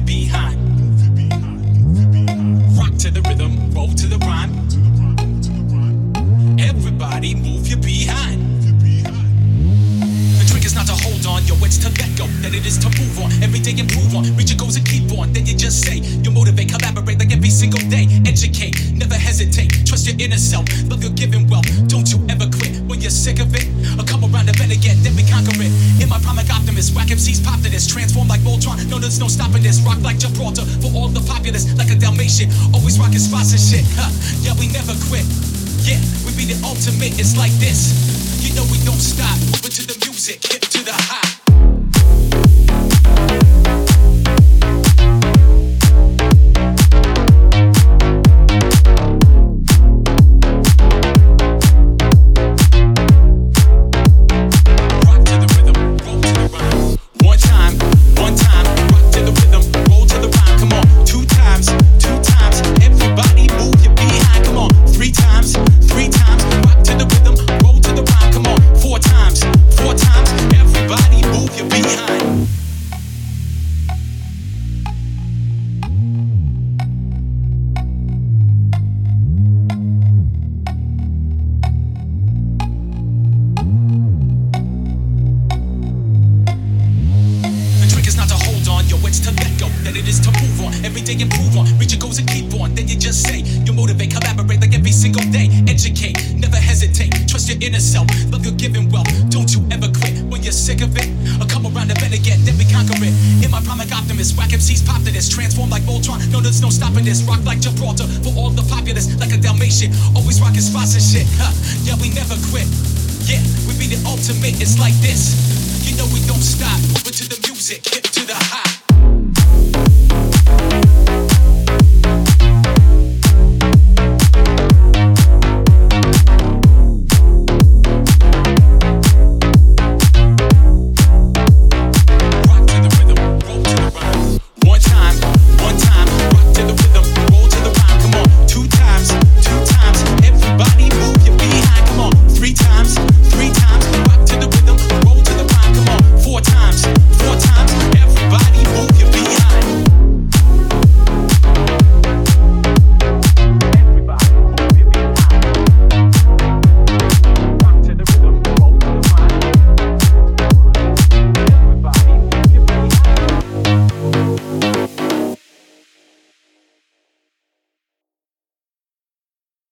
your behind. Rock to the rhythm, roll to the rhyme. Everybody move your behind. The trick is not to hold on, yo, it's to let go. That it is to move on, every day improve on. Reach your goals and keep on, then you just say. You motivate, collaborate like every single day. Educate, never hesitate, trust your inner self. Love your giving wealth, don't you ever quit. When you're sick of it, or come around the bend again, then we conquer it. In my prime like optimist, whack MCs pop to this. Transform like Voltron, no there's no stopping this. Rock like Gibraltar, for all the populace, like a Dalmatian. Always rocking spots and shit, huh? Yeah, we never quit. Yeah, we be the ultimate, it's like this. You know we don't stop, moving to the music, hip to the high. To let go, that it is to move on, every day improve on, reach your goals and keep on, then you just say, you motivate, collaborate like every single day, educate, never hesitate, trust your inner self, love your giving wealth, don't you ever quit, when you're sick of it, or come around the bend again, then we conquer it, in my prime like optimist, whack MCs pop to this, transform like Voltron, no there's no stopping this, rock like Gibraltar, for all the populace, like a Dalmatian, always rocking spots and shit, huh, yeah we never quit, yeah, we be the ultimate, it's like this, you know we don't stop, moving to the music, hip to the high.